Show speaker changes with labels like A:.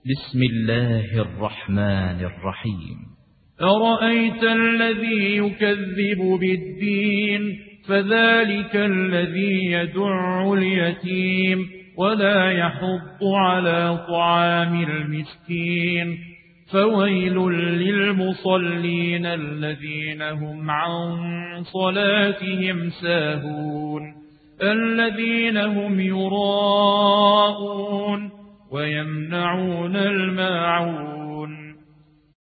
A: بسم الله الرحمن الرحيم.
B: أرأيت الذي يكذب بالدين فذلك الذي يدع اليتيم ولا يحض على طعام المسكين فويل للمصلين الذين هم عن صلاتهم ساهون الذين هم يراءون ويمنعون الماعون